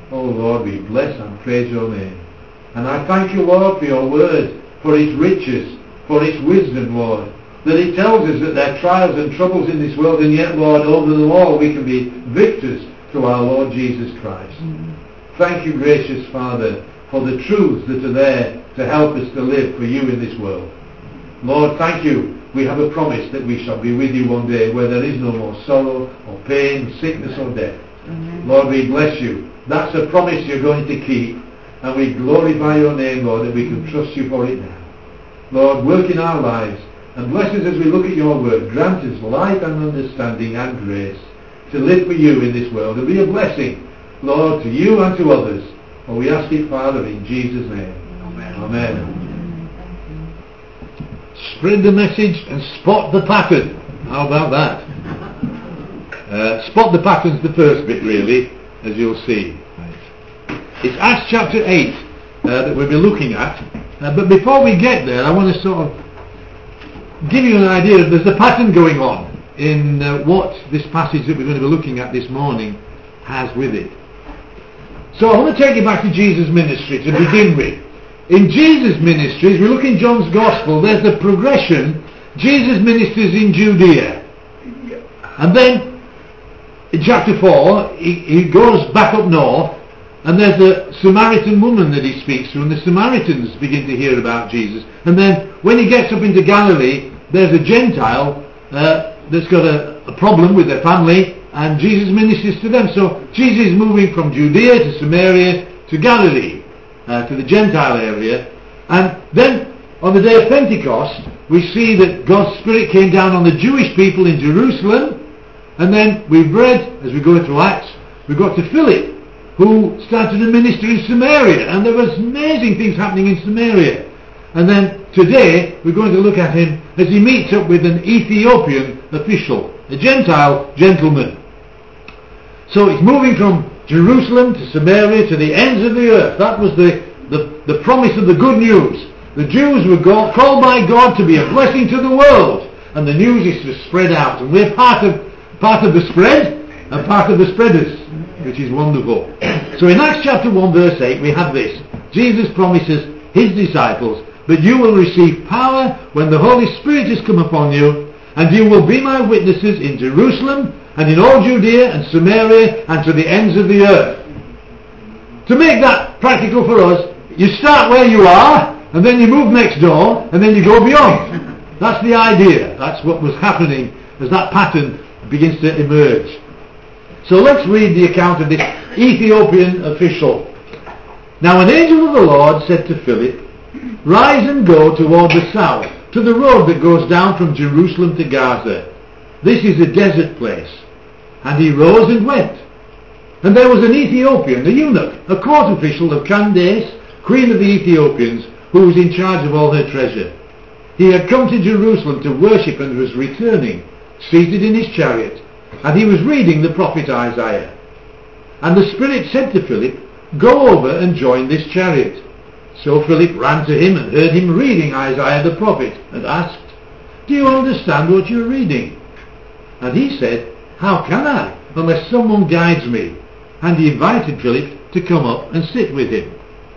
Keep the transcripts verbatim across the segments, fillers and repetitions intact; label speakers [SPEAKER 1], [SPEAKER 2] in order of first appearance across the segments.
[SPEAKER 1] Oh Lord, we bless and praise your name. And I thank you, Lord, for your word, for its riches, for its wisdom, Lord. That it tells us that there are trials and troubles in this world, and yet, Lord, over them all we can be victors through our Lord Jesus Christ. Mm. Thank you, gracious Father, for the truths that are there to help us to live for you in this world. Lord, thank you. We have a promise that we shall be with you one day where there is no more sorrow or pain, sickness or death. Mm-hmm. Lord, we bless you. That's a promise you're going to keep, and we glorify your name, Lord, and we can trust you for it now. Lord, work in our lives and bless us as we look at your word. Grant us light and understanding and grace to live for you in this world and be a blessing, Lord, to you and to others. For we ask it, Father, in Jesus' name. Amen. Amen. Spread the message and spot the pattern. How about that? Uh, spot the pattern's the first bit, really, as you'll see. Right. It's Acts chapter eight uh, that we'll be looking at. Uh, but before we get there, I want to sort of give you an idea. There's a pattern going on in uh, what this passage that we're going to be looking at this morning has with it. So I want to take you back to Jesus' ministry to begin with. In Jesus' ministry, as we look in John's Gospel, there's the progression. Jesus ministers in Judea. And then, in chapter four, he, he goes back up north, and there's a Samaritan woman that he speaks to, and the Samaritans begin to hear about Jesus. And then, when he gets up into Galilee, there's a Gentile uh, that's got a, a problem with their family, and Jesus ministers to them. So, Jesus is moving from Judea to Samaria to Galilee. Uh, to the Gentile area. And then on the day of Pentecost we see that God's Spirit came down on the Jewish people in Jerusalem, and then we've read, as we go through Acts, we got to Philip, who started to minister in Samaria, and there was amazing things happening in Samaria. And then today we're going to look at him as he meets up with an Ethiopian official, a Gentile gentleman. So he's moving from Jerusalem to Samaria to the ends of the earth. That was the, the, the promise of the good news. The Jews were go- called by God to be a blessing to the world, and the news is to spread out, and we're part of part of the spread and part of the spreaders, which is wonderful. So in Acts chapter one verse eight we have this. Jesus promises his disciples, "But you will receive power when the Holy Spirit has come upon you, and you will be my witnesses in Jerusalem and in all Judea and Samaria and to the ends of the earth." To make that practical for us, you start where you are, and then you move next door, and then you go beyond. That's the idea. That's what was happening as that pattern begins to emerge. So let's read the account of this Ethiopian official. "Now an angel of the Lord said to Philip, 'Rise and go toward the south, to the road that goes down from Jerusalem to Gaza. This is a desert place.' And he rose and went. And there was an Ethiopian, a eunuch, a court official of Candace, queen of the Ethiopians, who was in charge of all her treasure. He had come to Jerusalem to worship and was returning, seated in his chariot, and he was reading the prophet Isaiah. And the Spirit said to Philip, 'Go over and join this chariot.' So Philip ran to him and heard him reading Isaiah the prophet, and asked, 'Do you understand what you're reading?' And he said, 'How can I, unless someone guides me?' And he invited Philip to come up and sit with him."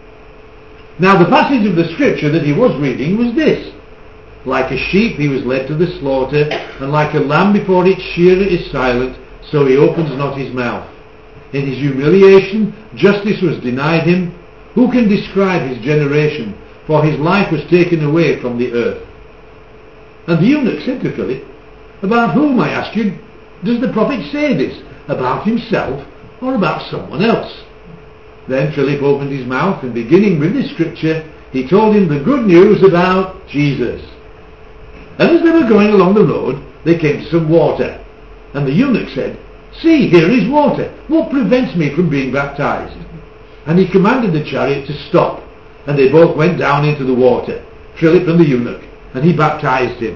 [SPEAKER 1] Now the passage of the scripture that he was reading was this: "Like a sheep he was led to the slaughter, and like a lamb before its shearer is silent, so he opens not his mouth. In his humiliation justice was denied him. Who can describe his generation? For his life was taken away from the earth." And the eunuch said to Philip, "About whom, I ask you, does the prophet say this? About himself or about someone else?" Then Philip opened his mouth, and beginning with this scripture, he told him the good news about Jesus. And as they were going along the road, they came to some water. And the eunuch said, "See, here is water. What prevents me from being baptized?" And he commanded the chariot to stop. And they both went down into the water, Philip and the eunuch, and he baptized him.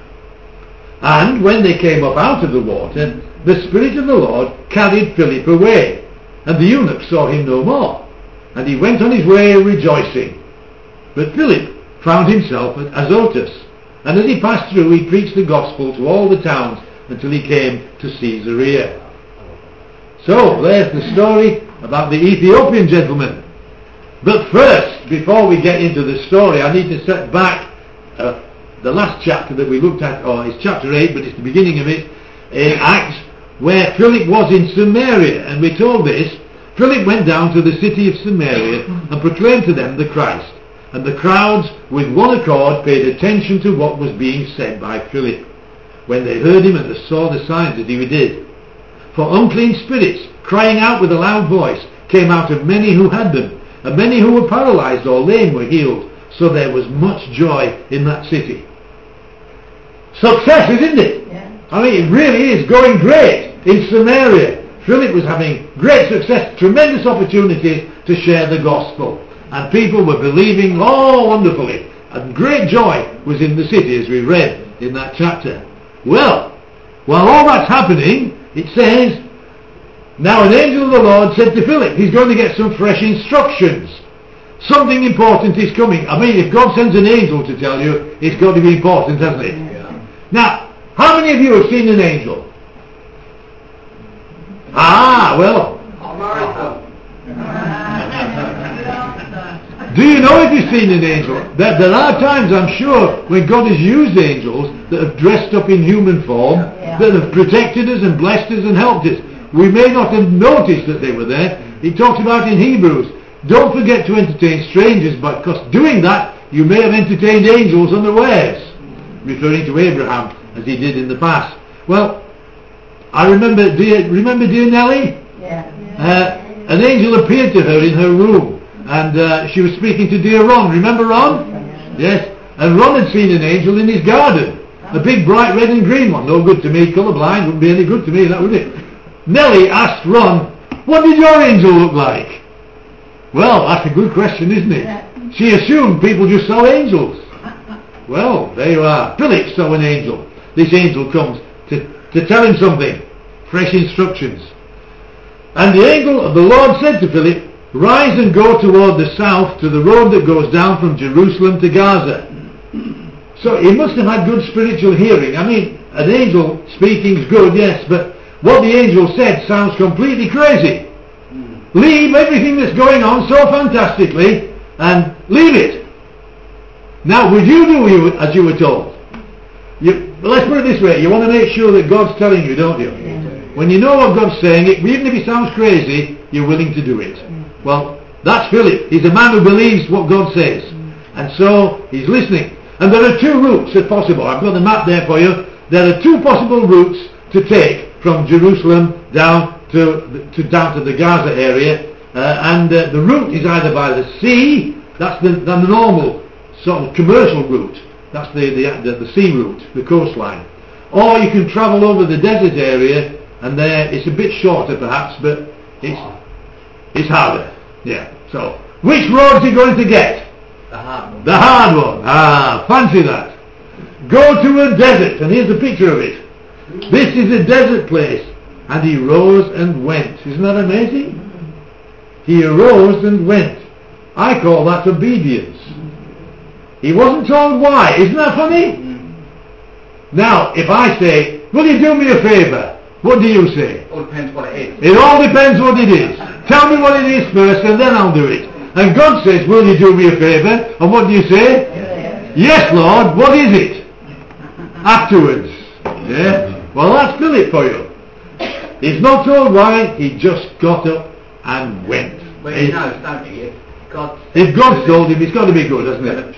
[SPEAKER 1] And when they came up out of the water, the Spirit of the Lord carried Philip away, and the eunuch saw him no more, and he went on his way rejoicing. But Philip found himself at Azotus, and as he passed through he preached the gospel to all the towns until he came to Caesarea. So there's the story about the Ethiopian gentleman. But first, before we get into the story, I need to set back uh, the last chapter that we looked at, or it's chapter eight, but it's the beginning of it, in Acts, where Philip was in Samaria, and we're told this. Philip went down to the city of Samaria and proclaimed to them the Christ, and the crowds with one accord paid attention to what was being said by Philip, when they heard him and they saw the signs that he did. For unclean spirits, crying out with a loud voice, came out of many who had them, and many who were paralyzed or lame were healed, so there was much joy in that city. Success, isn't it?
[SPEAKER 2] Yeah.
[SPEAKER 1] I mean, it really is going great in Samaria. Philip was having great success, tremendous opportunities to share the gospel, and people were believing, oh, wonderfully, and great joy was in the city, as we read in that chapter. Well, while all that's happening, it says, now an angel of the Lord said to Philip, he's going to get some fresh instructions. Something important is coming. I mean, if God sends an angel to tell you, it's got to be important, hasn't it?
[SPEAKER 2] Yeah.
[SPEAKER 1] Now, how many of you have seen an angel? Ah, well, do you know if you've seen an angel? That there are times, I'm sure, when God has used angels that have dressed up in human form,
[SPEAKER 2] Yeah.
[SPEAKER 1] that have protected us and blessed us and helped us. We may not have noticed that they were there. He talks about in Hebrews, don't forget to entertain strangers, but because doing that, you may have entertained angels unawares, referring to Abraham, as he did in the past. Well, I remember, dear, remember dear Nellie?
[SPEAKER 2] Yeah.
[SPEAKER 1] Uh, an angel appeared to her in her room, and uh, she was speaking to dear Ron. Remember Ron? Yes. And Ron had seen an angel in his garden, a big bright red and green one. No good to me, colourblind, wouldn't be any good to me, that would it? Nellie asked Ron, what did your angel look like? Well, that's a good question, isn't it? She assumed people just saw angels. Well, there you are. Philip saw an angel. This angel comes to, to tell him something. Fresh instructions. And the angel of the Lord said to Philip, rise and go toward the south to the road that goes down from Jerusalem to Gaza. So he must have had good spiritual hearing. I mean, an angel speaking's good, yes, but what the angel said sounds completely crazy. Leave everything that's going on so fantastically and leave it. Now, would you do as you were told? You, let's put it this way, you want to make sure that God's telling you, don't you? When you know what God's saying, even if it sounds crazy, you're willing to do it. Well, that's Philip. He's a man who believes what God says. And so, he's listening. And there are two routes if possible. I've got the map there for you. There are two possible routes to take from Jerusalem down to, to down to the Gaza area. Uh, and uh, the route is either by the sea, that's the, the normal sort of commercial route. That's the, the, the, the sea route, the coastline. Or you can travel over the desert area, and there it's a bit shorter perhaps, but it's it's harder. Yeah. So, which road is he going to get?
[SPEAKER 3] The hard one.
[SPEAKER 1] The hard one. Ah, fancy that. Go to a desert, and here's a picture of it. This is a desert place. And he rose and went. Isn't that amazing? He arose and went. I call that obedience. He wasn't told why. Isn't that funny? Now, if I say, will you do me a favour? What do you say?
[SPEAKER 3] It all depends what it is.
[SPEAKER 1] It all depends what it is. Tell me what it is first and then I'll do it. And God says, will you do me a favour? And what do you say?
[SPEAKER 2] Yeah.
[SPEAKER 1] Yes, Lord. What is it? Afterwards. Yeah? Well, that's Philip for you. He's not told why. He just got up and went.
[SPEAKER 3] Well, he knows, don't he? If God,
[SPEAKER 1] If God's told him, it's got to be good, hasn't it?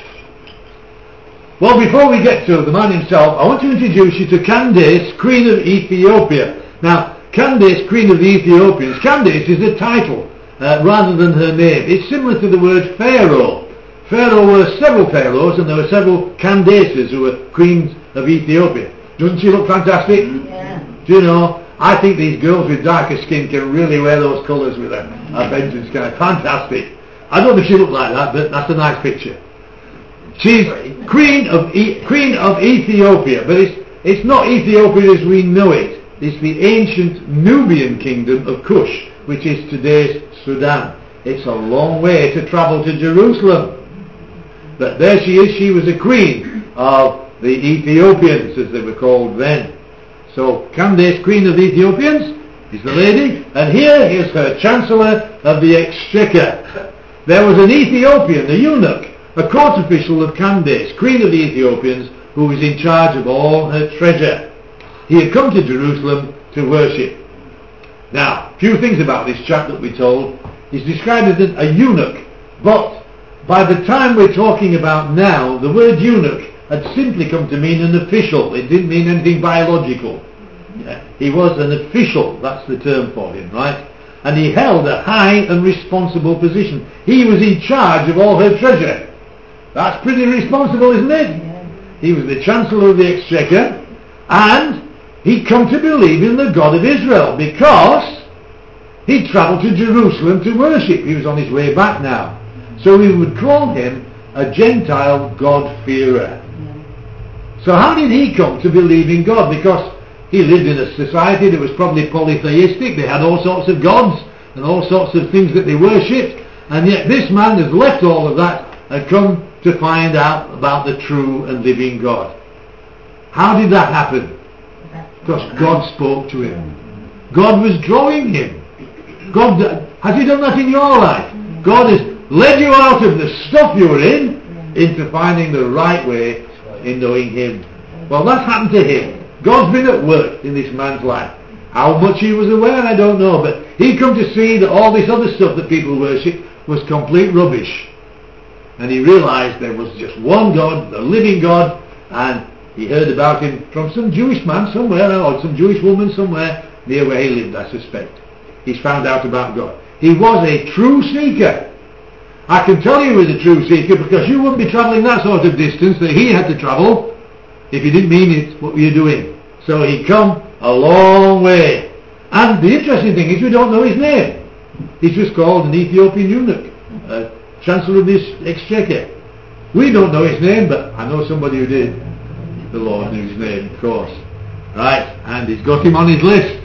[SPEAKER 1] Well, before we get to the man himself, I want to introduce you to Candace, Queen of Ethiopia. Now, Candace, Queen of the Ethiopians. Candace is a title uh, rather than her name. It's similar to the word Pharaoh. Pharaoh were several pharaohs, and there were several Candaces who were queens of Ethiopia. Doesn't she look fantastic?
[SPEAKER 2] Yeah.
[SPEAKER 1] Do you know, I think these girls with darker skin can really wear those colours with them. I bet it's kind of fantastic. I don't think she looked like that, but that's a nice picture. She's Queen of e- Queen of Ethiopia, but it's it's not Ethiopia as we know it. It's the ancient Nubian kingdom of Kush, which is today's Sudan. It's a long way to travel to Jerusalem. But there she is. She was a queen of the Ethiopians, as they were called then. So Candace, Queen of the Ethiopians, is the lady, and here is her Chancellor of the Exchequer. There was an Ethiopian, a eunuch, a court official of Candace, queen of the Ethiopians, who was in charge of all her treasure. He had come to Jerusalem to worship. Now, a few things about this chap that we're told. He's described as a eunuch, but by the time we're talking about now, the word eunuch had simply come to mean an official. It didn't mean anything biological. Yeah. He was an official, that's the term for him, right? And he held a high and responsible position. He was in charge of all her treasure. That's pretty responsible, isn't it? Yeah. He was the Chancellor of the Exchequer, and he'd come to believe in the God of Israel because he'd travelled to Jerusalem to worship. He was on his way back now. So we would call him a Gentile God-fearer. Yeah. So how did he come to believe in God? Because he lived in a society that was probably polytheistic. They had all sorts of gods and all sorts of things that they worshipped, and yet this man has left all of that and come to find out about the true and living God. How did that happen? Because God spoke to him. God was drawing him. God, has he done that in your life? God has led you out of the stuff you were in into finding the right way in knowing him. Well, that's happened to him. God's been at work in this man's life. How much he was aware, I don't know, but he'd come to see that all this other stuff that people worship was complete rubbish. And he realised there was just one God, the living God, and he heard about him from some Jewish man somewhere, or some Jewish woman somewhere near where he lived, I suspect. He's found out about God. He was a true seeker. I can tell you he was a true seeker because you wouldn't be travelling that sort of distance that he had to travel if you didn't mean it. What were you doing? So he'd come a long way. And the interesting thing is we don't know his name. He's just called an Ethiopian eunuch, uh, Chancellor of the Exchequer. We don't know his name, but I know somebody who did. The Lord knew his name, of course. Right, and he's got him on his list.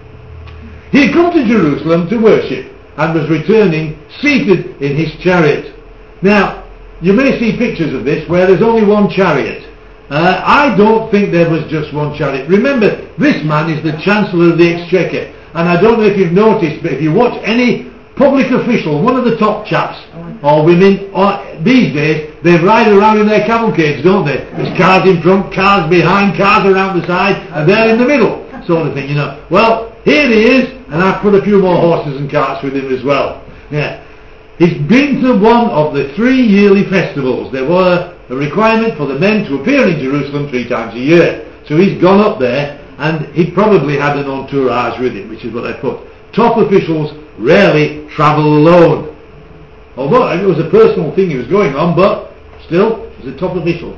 [SPEAKER 1] He'd come to Jerusalem to worship and was returning seated in his chariot. Now, you may see pictures of this where there's only one chariot. Uh, I don't think there was just one chariot. Remember, this man is the Chancellor of the Exchequer, and I don't know if you've noticed, but if you watch any public official, one of the top chaps or women, or these days they ride around in their cavalcades, don't they? There's cars in front, cars behind, cars around the side, and they're in the middle, sort of thing, you know. Well, here he is, and I've put a few more horses and carts with him as well. Yeah, he's been to one of the three yearly festivals. There were a requirement for the men to appear in Jerusalem three times a year. So he's gone up there, and he probably had an entourage with him, which is what I put. Top officials rarely travel alone. Although it was a personal thing he was going on, but still, he's a top official.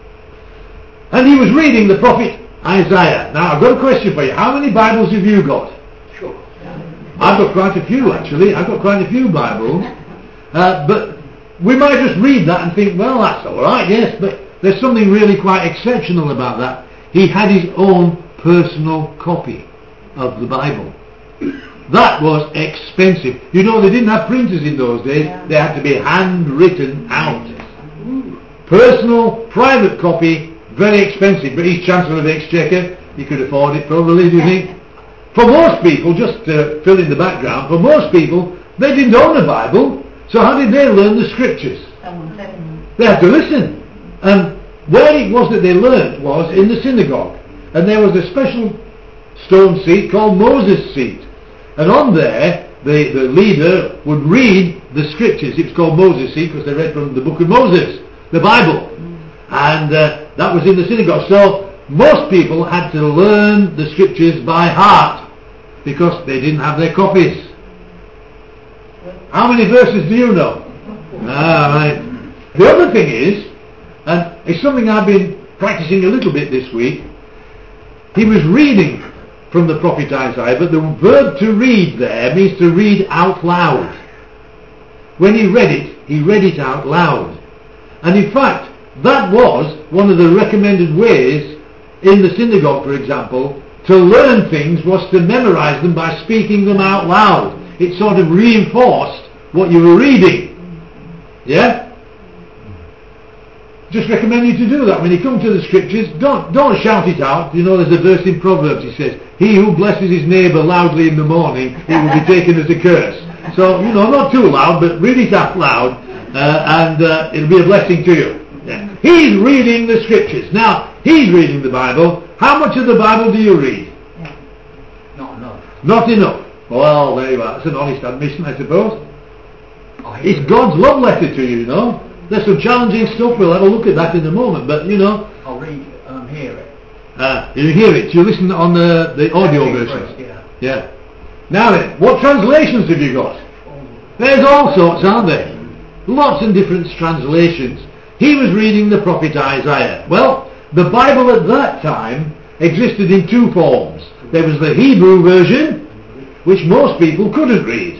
[SPEAKER 1] And he was reading the prophet Isaiah. Now, I've got a question for you. How many Bibles have you got?
[SPEAKER 3] Sure.
[SPEAKER 1] I've got quite a few, actually. I've got quite a few Bibles. Uh, but we might just read that and think, well, that's all right, yes, but there's something really quite exceptional about that. He had his own personal copy of the Bible. That was expensive. You know, they didn't have printers in those days. They had to be handwritten out. Personal, private copy, very expensive. But he's Chancellor of the Exchequer. He could afford it, probably, do you think? For most people, just to fill in the background, for most people, they didn't own a Bible. So how did they learn the scriptures? They had to listen. And where it was that they learned was in the synagogue. And there was a special stone seat called Moses' seat. And on there, the, the leader would read the scriptures. It was called Moses' seat because they read from the book of Moses, the Bible. And uh, that was in the synagogue. So most people had to learn the scriptures by heart because they didn't have their copies. How many verses do you know? Ah, right. The other thing is, and it's something I've been practicing a little bit this week, he was reading from the prophet Isaiah, but the verb to read there means to read out loud. When he read it, he read it out loud. And in fact, that was one of the recommended ways in the synagogue, for example, to learn things was to memorize them by speaking them out loud. It sort of reinforced what you were reading. Yeah? just recommend you to do that. When you come to the scriptures, don't don't shout it out. You know, there's a verse in Proverbs, it says, he who blesses his neighbour loudly in the morning, it will be taken as a curse. So, you know, not too loud, but read it out loud, uh, and uh, it'll be a blessing to you. Yeah. He's reading the scriptures. Now, he's reading the Bible. How much of the Bible do you read?
[SPEAKER 3] Yeah. Not enough.
[SPEAKER 1] Not enough. Well, there you are. That's an honest admission, I suppose.
[SPEAKER 3] I hear
[SPEAKER 1] It's God's love letter to you, you know. There's some challenging stuff. We'll have a look at that in a moment. But, you know,
[SPEAKER 3] I'll read, um, hear it.
[SPEAKER 1] uh, you hear it. You listen on the, the audio
[SPEAKER 3] Read
[SPEAKER 1] version.
[SPEAKER 3] first, yeah.
[SPEAKER 1] Yeah. Now then, what translations have you got? There's all sorts, aren't there? Lots of different translations. He was reading the prophet Isaiah. Well, the Bible at that time existed in two forms. There was the Hebrew version, which most people couldn't read.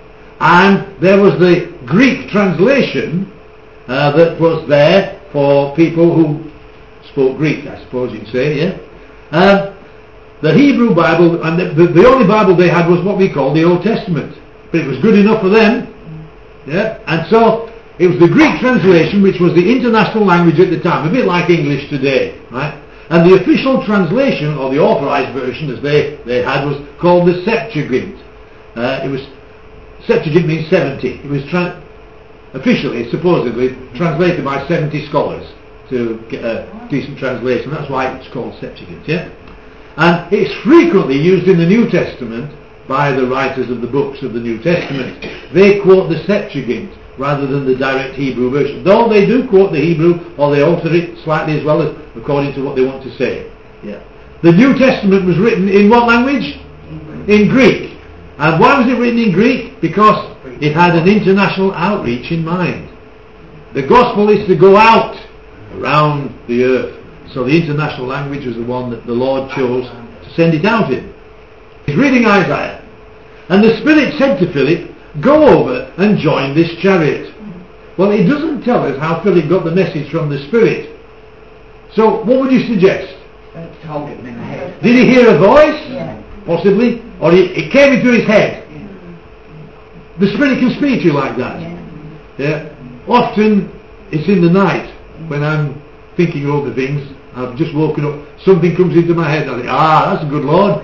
[SPEAKER 1] And there was the Greek translation uh, that was there for people who spoke Greek, I suppose you'd say, yeah? Um, the Hebrew Bible, and the, the, the only Bible they had was what we call the Old Testament. But it was good enough for them. Yeah? And so it was the Greek translation, which was the international language at the time, a bit like English today, right? And the official translation, or the authorized version as they, they had, was called the Septuagint. Uh, it was Septuagint means seventy. It was tra- officially, supposedly, translated by seventy scholars to get a decent translation. That's why it's called Septuagint, yeah? And it's frequently used in the New Testament by the writers of the books of the New Testament. They quote the Septuagint rather than the direct Hebrew version. Though they do quote the Hebrew, or they alter it slightly as well, as according to what they want to say. Yeah. The New Testament was written in what language? In Greek. And why was it written in Greek? Because it had an international outreach in mind. The gospel is to go out around the earth. So the international language was the one that the Lord chose to send it out in. He's reading Isaiah. And the Spirit said to Philip, go over and join this chariot. Well, it doesn't tell us how Philip got the message from the Spirit. So what would you suggest?
[SPEAKER 3] It told him in the head.
[SPEAKER 1] Did he hear a voice?
[SPEAKER 3] Yeah.
[SPEAKER 1] Possibly. Or he, it came into his head.
[SPEAKER 3] Yeah.
[SPEAKER 1] The Spirit can speak to you like that.
[SPEAKER 3] Yeah.
[SPEAKER 1] Yeah. Often it's in the night when I'm thinking over things. I've just woken up, something comes into my head and I think, ah, that's a good Lord.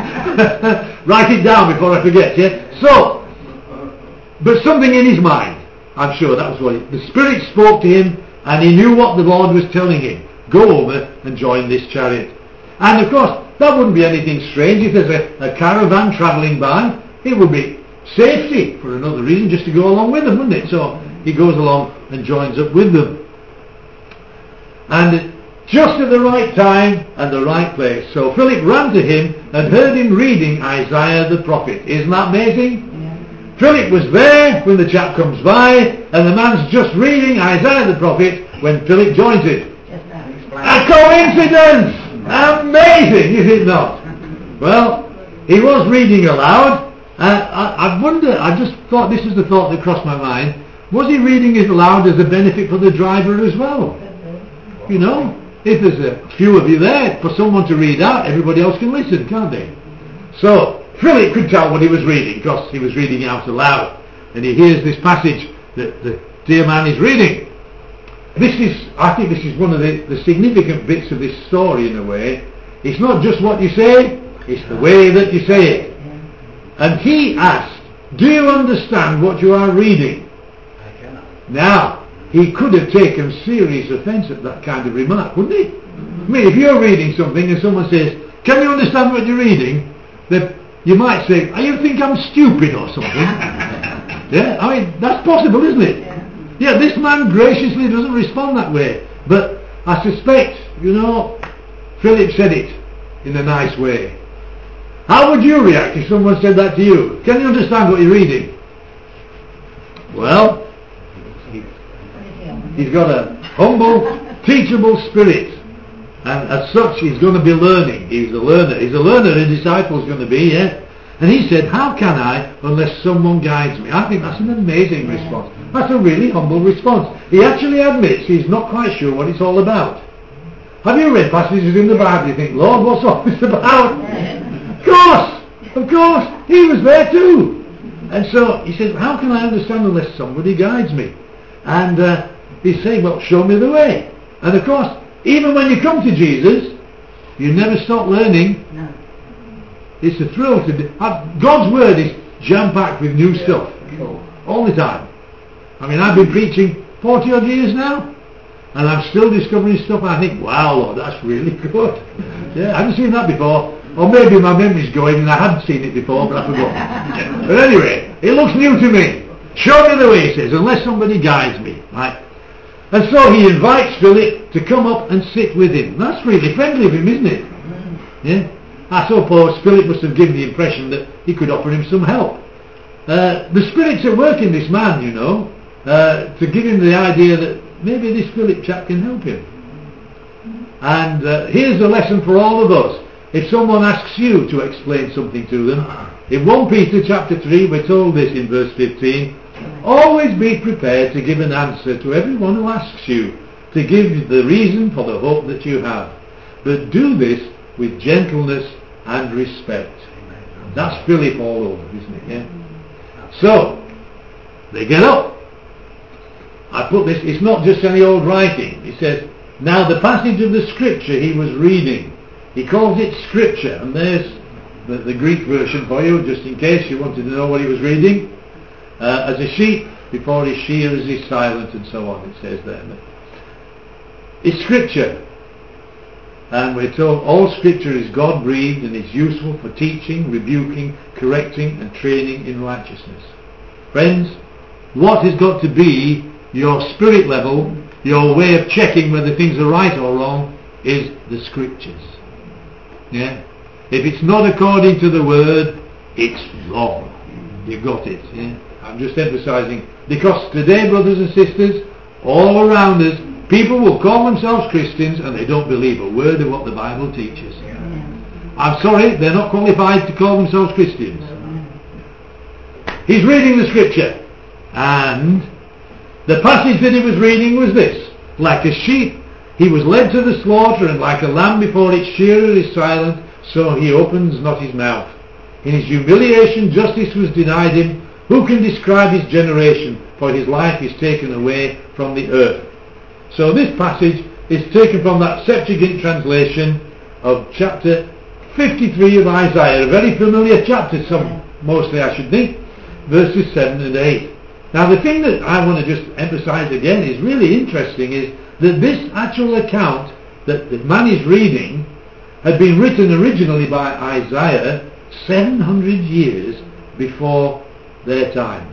[SPEAKER 1] Write it down before I forget, yeah? So, but something in his mind, I'm sure that was what it, the Spirit spoke to him and he knew what the Lord was telling him. Go over and join this chariot. And of course, that wouldn't be anything strange if there's a, a caravan travelling by. It would be safety for another reason, just to go along with them, wouldn't it? So he goes along and joins up with them. And just at the right time and the right place. So Philip ran to him and heard him reading Isaiah the prophet. Isn't that amazing? Yeah. Philip was there when the chap comes by, and the man's just reading Isaiah the prophet when Philip joins it. A coincidence! Amazing, is it not? Well, he was reading aloud. Uh, I, I wonder, I just thought, this is the thought that crossed my mind. Was he reading it aloud as a benefit for the driver as well? You know? If there's a few of you there, for someone to read out, everybody else can listen, can't they? So, Philip could tell what he was reading, because he was reading out aloud. And he hears this passage that the dear man is reading. This is, I think this is one of the, the significant bits of this story in a way. It's not just what you say, it's the way that you say it. And he asked, do you understand what you are reading?
[SPEAKER 3] I cannot.
[SPEAKER 1] Now, he could have taken serious offence at that kind of remark, wouldn't he? I mean, if you're reading something and someone says, can you understand what you're reading? Then you might say, oh, you think I'm stupid or something? Yeah, I mean, that's possible, isn't it? Yeah. Yeah, this man graciously doesn't respond that way. But I suspect, you know, Philip said it in a nice way. How would you react if someone said that to you? Can you understand what you're reading? Well, he's got a humble, teachable spirit, and as such he's going to be learning. He's a learner. He's a learner, a disciple's going to be, yeah? And he said, how can I unless someone guides me? I think that's an amazing response. That's a really humble response. He actually admits he's not quite sure what it's all about. Have you read passages in the Bible you think, Lord, what's all this about? Of course! Of course! He was there too! And so he said, how can I understand unless somebody guides me? And uh, He's saying, well, show me the way. And of course, even when you come to Jesus, you never stop learning.
[SPEAKER 2] No.
[SPEAKER 1] It's a thrill to do. God's Word is jam-packed with new stuff.
[SPEAKER 3] Cool.
[SPEAKER 1] All the time. I mean, I've been preaching forty odd years now, and I'm still discovering stuff. I think, wow, Lord, that's really good. Yeah, I haven't seen that before. Or maybe my memory's going and I hadn't seen it before, but I forgot. But anyway, it looks new to me. Show me the way, he says, unless somebody guides me. Right? And so he invites Philip to come up and sit with him. That's really friendly of him, isn't it? Yeah. I suppose Philip must have given the impression that he could offer him some help. Uh, the Spirit's at work in this man, you know, uh, to give him the idea that maybe this Philip chap can help him. And uh, here's a lesson for all of us. If someone asks you to explain something to them, in First Peter chapter three, we're told this in verse fifteen, always be prepared to give an answer to everyone who asks you, to give the reason for the hope that you have. But do this with gentleness and respect. That's Philip all over, isn't it? Yeah? So, they get up. I put this, it's not just any old writing. He says, now the passage of the scripture he was reading, he calls it scripture, and there's the, the Greek version for you, just in case you wanted to know what he was reading. Uh, as a sheep before his shearers is silent, and so on, it says there. It's scripture. And we're told all scripture is God-breathed and is useful for teaching, rebuking, correcting and training in righteousness. Friends, what has got to be your spirit level, your way of checking whether things are right or wrong, is the scriptures. Yeah? If it's not according to the word, it's wrong. You got it. Yeah? I'm just emphasizing, because today, brothers and sisters, all around us, people will call themselves Christians and they don't believe a word of what the Bible teaches.
[SPEAKER 2] Yeah.
[SPEAKER 1] I'm sorry, they're not qualified to call themselves Christians. He's reading the scripture, and the passage that he was reading was this: like a sheep he was led to the slaughter, and like a lamb before its shearer is silent, so he opens not his mouth. In his humiliation justice was denied him. Who can describe his generation? For his life is taken away from the earth. So this passage is taken from that Septuagint translation of chapter fifty-three of Isaiah, a very familiar chapter, some mostly I should think, verses seven and eight. Now the thing that I want to just emphasize again is really interesting is that this actual account that the man is reading had been written originally by Isaiah seven hundred years before their time.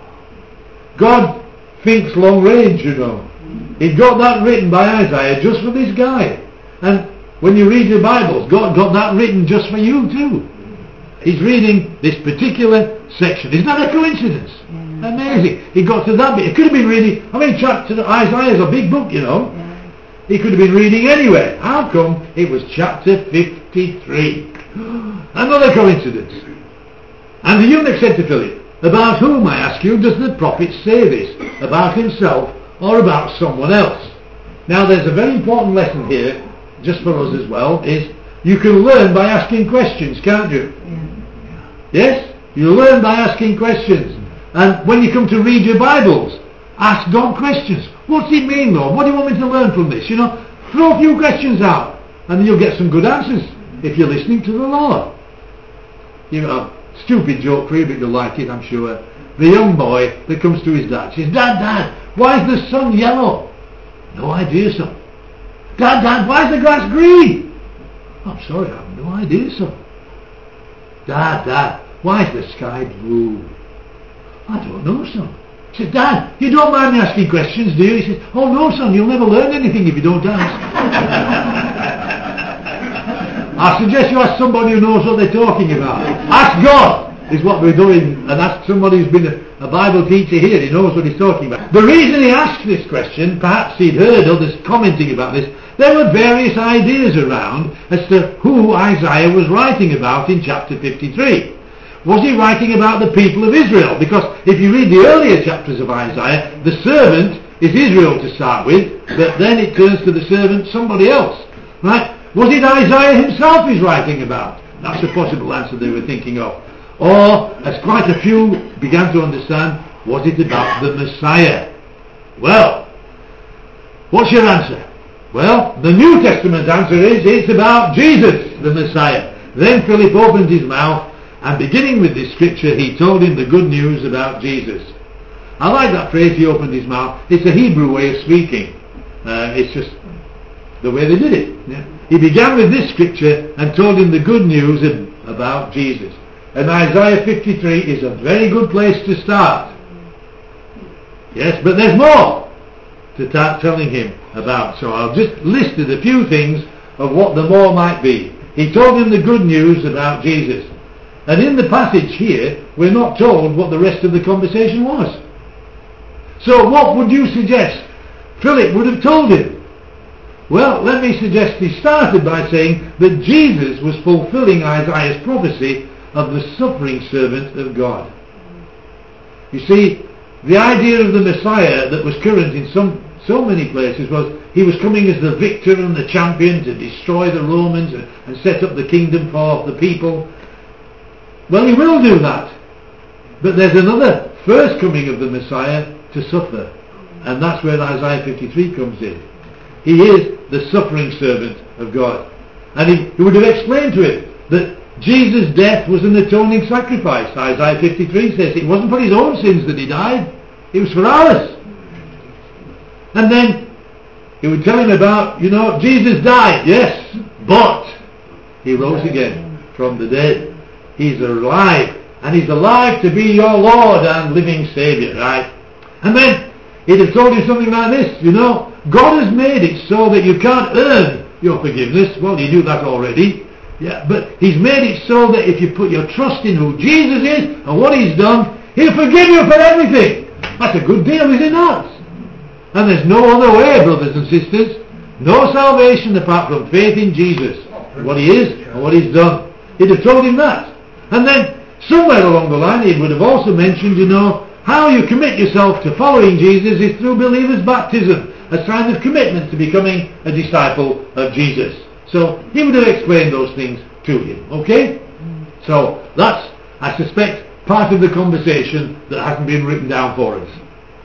[SPEAKER 1] God thinks long range, you know. He got that written by Isaiah just for this guy. And when you read your Bibles, God got that written just for you too. He's reading this particular section. Is that a coincidence? Yeah. Amazing. He got to that bit. It could have been reading, I mean, chapter Isaiah is a big book, you know. Yeah. He could have been reading anywhere. How come it was chapter fifty-three? Another coincidence. And the eunuch said to Philip, about whom, I ask you, does the prophet say this? About himself or about someone else? Now there's a very important lesson here, just for us as well, is you can learn by asking questions, can't you? Yeah. Yes? You learn by asking questions. And when you come to read your Bibles, ask God questions. What's it mean, Lord? What do you want me to learn from this? You know, throw a few questions out, and then you'll get some good answers if you're listening to the Lord. You know, stupid joke for you, but you'll like it, I'm sure. The young boy that comes to his dad says, Dad, Dad, why is the sun yellow? No idea, son. Dad, Dad, why is the grass green? I'm sorry, I have no idea, son. Dad, Dad, why is the sky blue? I don't know, son. He says, Dad, you don't mind me asking questions, do you? He says, oh no, son, you'll never learn anything if you don't ask. I suggest you ask somebody who knows what they're talking about. Ask God is what we're doing, and ask somebody who's been a, a Bible teacher here. He knows what he's talking about. The reason he asked this question, perhaps he'd heard others commenting about this, there were various ideas around as to who Isaiah was writing about in chapter fifty-three. Was he writing about the people of Israel? Because if you read the earlier chapters of Isaiah, the servant is Israel to start with, but then it turns to the servant somebody else. Right? Was it Isaiah himself he's writing about? That's a possible answer they were thinking of. Or, as quite a few began to understand, was it about the Messiah? Well, What's your answer? Well, the New Testament answer is, it's about Jesus, the Messiah. Then Philip opened his mouth, and beginning with this scripture, he told him the good news about Jesus. I like that phrase, he opened his mouth. It's a Hebrew way of speaking. Uh, it's just the way they did it. Yeah. He began with this scripture and told him the good news of, about Jesus. And Isaiah fifty-three is a very good place to start. Yes, but there's more to start telling him about. So I've just listed a few things of what the more might be. He told him the good news about Jesus. And in the passage here, we're not told what the rest of the conversation was. So what would you suggest Philip would have told him? Well, let me suggest he started by saying that Jesus was fulfilling Isaiah's prophecy of the suffering servant of God. You see, the idea of the Messiah that was current in some so many places was he was coming as the victor and the champion to destroy the Romans and, and set up the kingdom for the people. Well, he will do that. But there's another first coming of the Messiah to suffer. And that's where Isaiah fifty-three comes in. He is the suffering servant of God. And he, he would have explained to him that Jesus' death was an atoning sacrifice. Isaiah fifty-three says it wasn't for his own sins that he died. It was for ours. And then he would tell him about, you know, Jesus died, yes, but he rose again from the dead. He's alive. And he's alive to be your Lord and living Saviour, right? And then he'd have told you something like this, you know, God has made it so that you can't earn your forgiveness. Well, you knew that already. Yeah, but he's made it so that if you put your trust in who Jesus is and what he's done, he'll forgive you for everything. That's a good deal, is it not? And there's no other way, brothers and sisters. No salvation apart from faith in Jesus, what he is and what he's done. He'd have told him that. And then somewhere along the line he would have also mentioned, you know, how you commit yourself to following Jesus is through believer's baptism, a sign of commitment to becoming a disciple of Jesus. So he would have explained those things to him. Okay? So that's, I suspect, part of the conversation that hasn't been written down for us.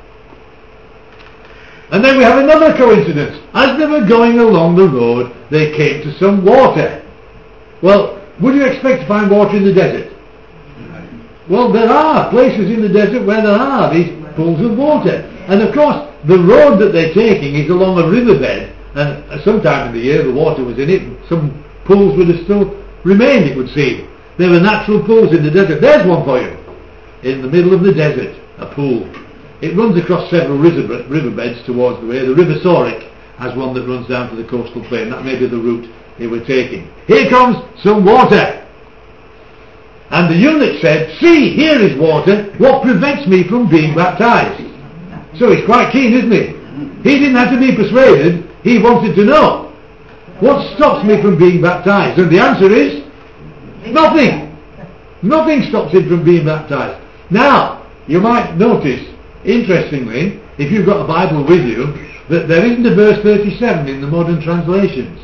[SPEAKER 1] And then we have another coincidence. As they were going along the road, they came to some water. Well, would you expect to find water in the desert? Well, there are places in the desert where there are these pools of water. And of course, the road that they're taking is along a riverbed, and at some time in the year the water was in it, and some pools would have still remained, it would seem. There were natural pools in the desert. There's one for you. In the middle of the desert, a pool. It runs across several river, riverbeds towards the way. The River Sorek has one that runs down to the coastal plain. That may be the route they were taking. Here comes some water. And the eunuch said, see, here is water. What prevents me from being baptized? So he's quite keen, isn't he? He didn't have to be persuaded. He wanted to know. What stops me from being baptized? And the answer is, nothing. Nothing stops him from being baptized. Now, you might notice, interestingly, if you've got a Bible with you, that there isn't a verse thirty-seven in the modern translations.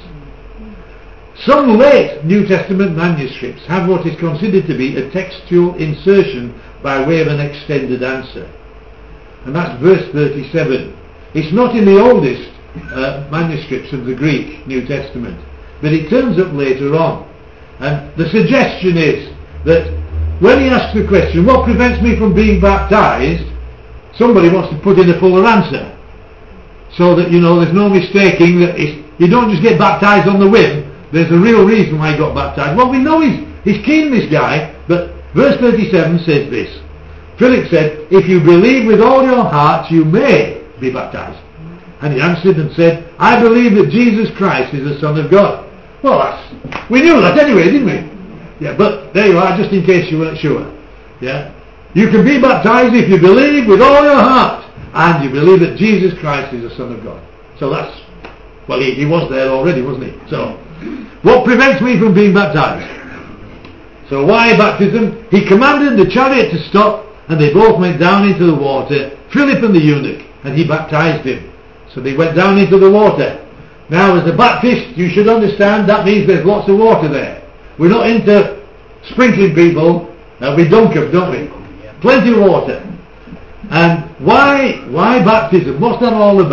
[SPEAKER 1] Some late New Testament manuscripts have what is considered to be a textual insertion by way of an extended answer. And that's verse thirty-seven. It's not in the oldest uh, manuscripts of the Greek New Testament, but it turns up later on. And the suggestion is that when he asks the question, what prevents me from being baptized, somebody wants to put in a fuller answer. So that, you know, there's no mistaking that it's, you don't just get baptized on the whim. There's a real reason why he got baptized. Well, we know he's, he's keen, this guy, but verse thirty-seven says this. Philip said, if you believe with all your heart, you may be baptized. And he answered and said, I believe that Jesus Christ is the Son of God. Well, that's, we knew that anyway, didn't we? Yeah, but there you are, just in case you weren't sure. Yeah, you can be baptized if you believe with all your heart, and you believe that Jesus Christ is the Son of God. So that's, well, he, he was there already, wasn't he? So, what prevents me from being baptized? So why baptism? He commanded the chariot to stop, and they both went down into the water, Philip and the eunuch, and he baptized him. So they went down into the water. Now, as a Baptist, you should understand that means there's lots of water there. We're not into sprinkling people. Uh, we dunk them, don't we? Plenty of water. And why, why baptism? What's that all about?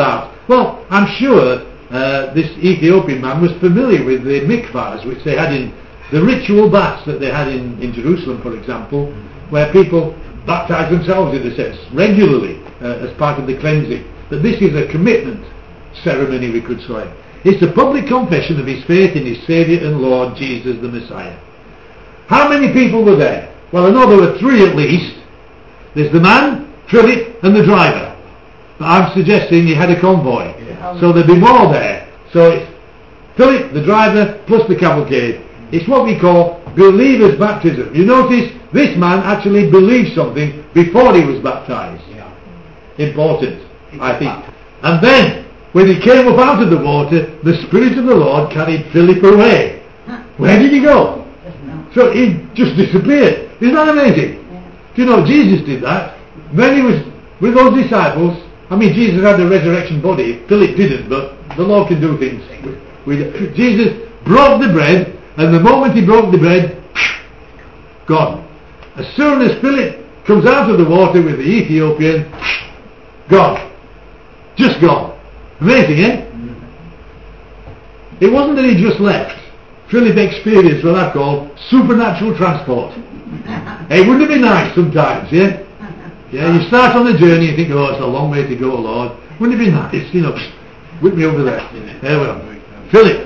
[SPEAKER 1] Well, I'm sure uh, this Ethiopian man was familiar with the mikvahs which they had in the ritual baths that they had in, in Jerusalem, for example, where people baptize themselves, in a sense, regularly uh, as part of the cleansing. That this is a commitment ceremony, we could say. It's a public confession of his faith in his Saviour and Lord Jesus the Messiah. How many people were there? Well, I know there were three at least. There's the man, Philip, and the driver. But I'm suggesting he had a convoy. Yeah. So there'd be more there. So it's Philip, the driver, plus the cavalcade. It's what we call believer's baptism. You notice this man actually believed something before he was baptized. Yeah. Important, I think. And then, when he came up out of the water, the Spirit of the Lord carried Philip away. Where did he go? So he just disappeared. Isn't that amazing? Yeah. Do you know, Jesus did that. When he was with those disciples, I mean, Jesus had a resurrection body. Philip didn't, but the Lord can do things. With, Jesus broke the bread, and the moment he broke the bread, gone. As soon as Philip comes out of the water with the Ethiopian, gone. Just gone. Amazing, eh? It wasn't that he just left. Philip experienced what I call supernatural transport. Hey, wouldn't it be nice sometimes, yeah? Yeah, you start on the journey and think, oh, it's a long way to go, Lord. Wouldn't it be nice, you know, whip me over there. There we are. Philip.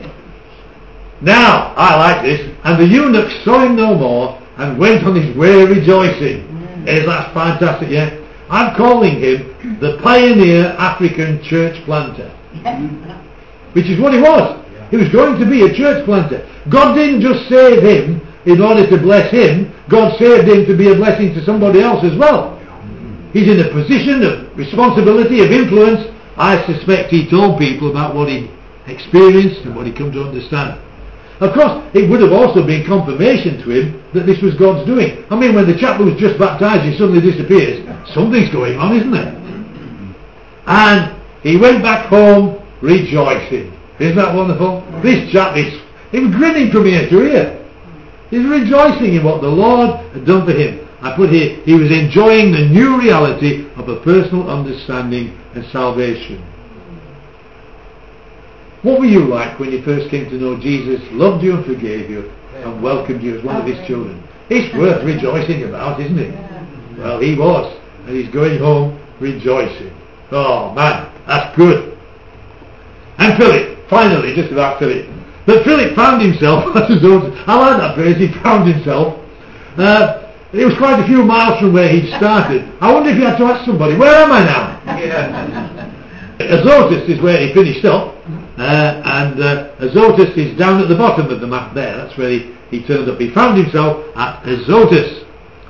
[SPEAKER 1] Now, I like this. And the eunuch saw him no more and went on his way rejoicing. Is that fantastic, yeah? I'm calling him the pioneer African church planter. Which is what he was. He was going to be a church planter. God didn't just save him in order to bless him. God saved him to be a blessing to somebody else as well. He's in a position of responsibility, of influence. I suspect he told people about what he experienced and what he come to understand. Of course, it would have also been confirmation to him that this was God's doing. I mean, when the chap who was just baptized, he suddenly disappears. Something's going on, isn't there? And he went back home rejoicing. Isn't that wonderful? This chap is he was grinning from ear to ear. He's rejoicing in what the Lord had done for him. I put here, he was enjoying the new reality of a personal understanding and salvation. What were you like when you first came to know Jesus, loved you and forgave you, and welcomed you as one of his children? It's worth rejoicing about, isn't it? Well, he was, and he's going home rejoicing. Oh man, that's good. And Philip, finally, just about Philip. But Philip found himself, I like that phrase, he found himself. Uh, it was quite a few miles from where he'd started. I wonder if he had to ask somebody, where am I now? Yeah. Azotus is where he finished up. Uh, and uh, Azotus is down at the bottom of the map there. That's where he, he turned up. He found himself at Azotus.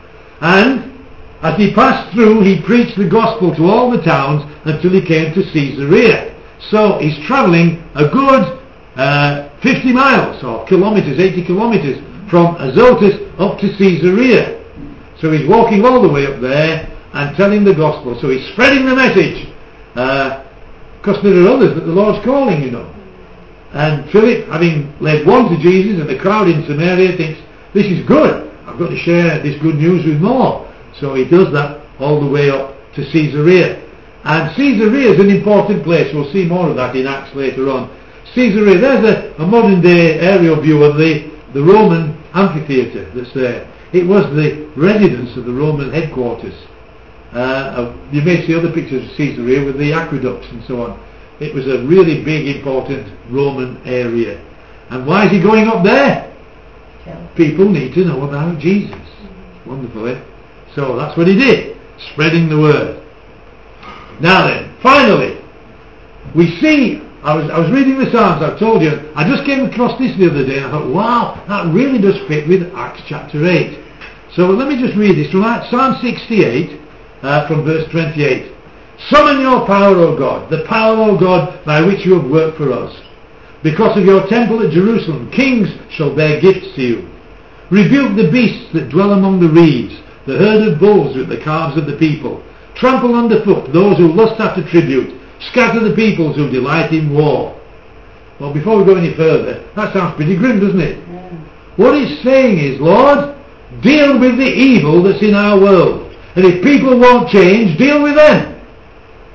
[SPEAKER 1] And as he passed through, he preached the gospel to all the towns until he came to Caesarea. So he's travelling a good uh, fifty miles or kilometres, eighty kilometres from Azotus up to Caesarea. So he's walking all the way up there and telling the gospel. So he's spreading the message. Because uh, there are others that the Lord's calling, you know. And Philip, having led one to Jesus, and the crowd in Samaria thinks, this is good. I've got to share this good news with more. So he does that all the way up to Caesarea. And Caesarea is an important place. We'll see more of that in Acts later on. Caesarea, there's a, a modern day aerial view of the, the Roman amphitheatre that's there. It was the residence of the Roman headquarters. Uh, you may see other pictures of Caesarea with the aqueducts and so on. It was a really big, important Roman area. And why is he going up there? People need to know about Jesus. Wonderful, eh? So that's what he did, spreading the word. Now then, finally, we see, I was I was reading the Psalms, I've told you, I just came across this the other day and I thought, wow, that really does fit with Acts chapter eight. So let me just read this from Psalm sixty-eight, uh, from verse twenty-eight. Summon your power, O God, the power, O God, by which you have worked for us. Because of your temple at Jerusalem, kings shall bear gifts to you. Rebuke the beasts that dwell among the reeds, the herd of bulls with the calves of the people. Trample underfoot those who lust after tribute. Scatter the peoples who delight in war. Well, before we go any further, that sounds pretty grim, doesn't it? Yeah. What it's saying is, Lord, deal with the evil that's in our world. And if people won't change, deal with them.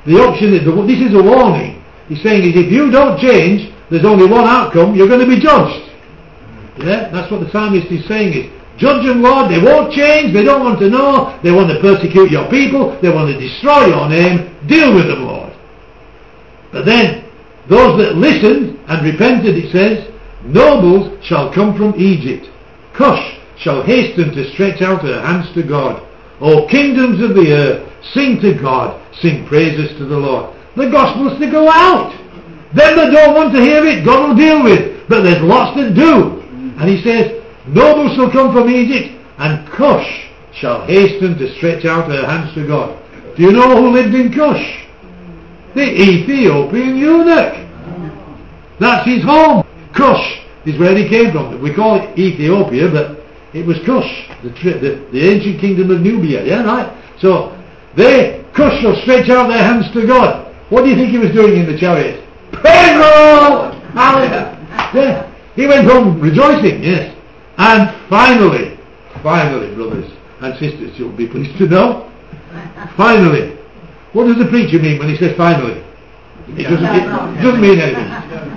[SPEAKER 1] the option is, this is a warning. He's saying is if you don't change, there's only one outcome, you're going to be judged. Yeah, that's what the psalmist is saying is, judge them, Lord, they won't change, they don't want to know, they want to persecute your people, they want to destroy your name, deal with them, Lord. But then, those that listened and repented, it says, nobles shall come from Egypt. Cush shall hasten to stretch out her hands to God. O kingdoms of the earth, sing to God, sing praises to the Lord. The gospel's to go out. Them that don't want to hear it, God will deal with. But there's lots that do. And he says, nobles shall come from Egypt, and Cush shall hasten to stretch out her hands to God. Do you know who lived in Cush? The Ethiopian eunuch. That's his home. Cush is where he came from. We call it Ethiopia, but it was Cush, the, the, the ancient kingdom of Nubia. Yeah, right? So, they, Cush shall stretch out their hands to God. What do you think he was doing in the chariot? Praise the Lord! Hallelujah! Yeah. He went home rejoicing, yes. And finally, finally, brothers and sisters, you'll be pleased to know, finally, what does the preacher mean when he says finally? It doesn't, it doesn't mean anything.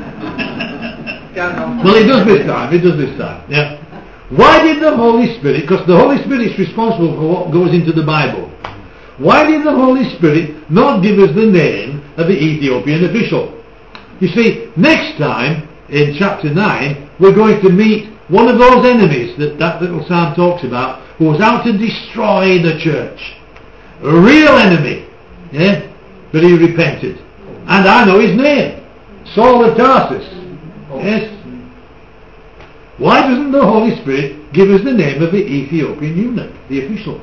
[SPEAKER 1] Well, it does this time, it does this time, yeah. Why did the Holy Spirit, because the Holy Spirit is responsible for what goes into the Bible, why did the Holy Spirit not give us the name of the Ethiopian official? You see, next time, in chapter nine, we're going to meet one of those enemies that that little psalm talks about, who was out to destroy the church. A real enemy, yeah? But he repented. And I know his name, Saul of Tarsus. Yes. Why doesn't the Holy Spirit give us the name of the Ethiopian eunuch, the official?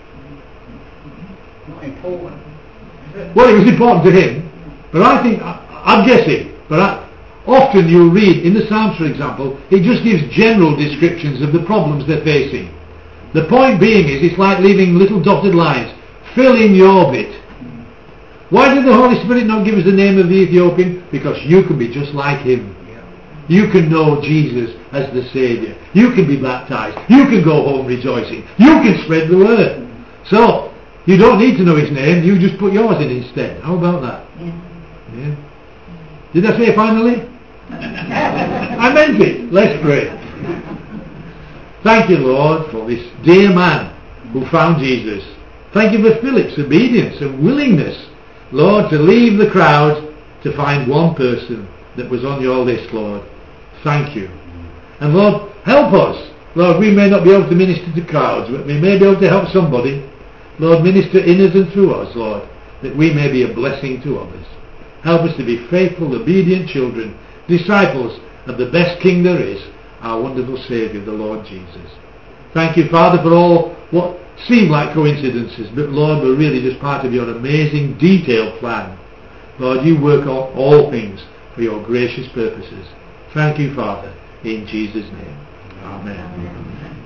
[SPEAKER 3] Not important.
[SPEAKER 1] Well, it was important to him, but I think, I, I'm guessing, but I, often you'll read in the Psalms, for example, it just gives general descriptions of the problems they're facing. The point being is, it's like leaving little dotted lines. Fill in your bit. Why did the Holy Spirit not give us the name of the Ethiopian? Because you can be just like him. You can know Jesus as the Saviour. You can be baptized. You can go home rejoicing. You can spread the word. So, you don't need to know his name. You just put yours in instead. How about that? Yeah. Yeah. Did I say finally? I meant it. Let's pray. Thank you, Lord, for this dear man who found Jesus. Thank you for Philip's obedience and willingness, Lord, to leave the crowd to find one person that was on your list, Lord. Thank you. And Lord, help us. Lord, we may not be able to minister to crowds, but we may be able to help somebody. Lord, minister in us and through us, Lord, that we may be a blessing to others. Help us to be faithful, obedient children, disciples of the best King there is, our wonderful Saviour, the Lord Jesus. Thank you, Father, for all what seem like coincidences, but Lord, we're really just part of your amazing, detailed plan. Lord, you work out all things for your gracious purposes. Thank you, Father, in Jesus' name. Amen. Amen.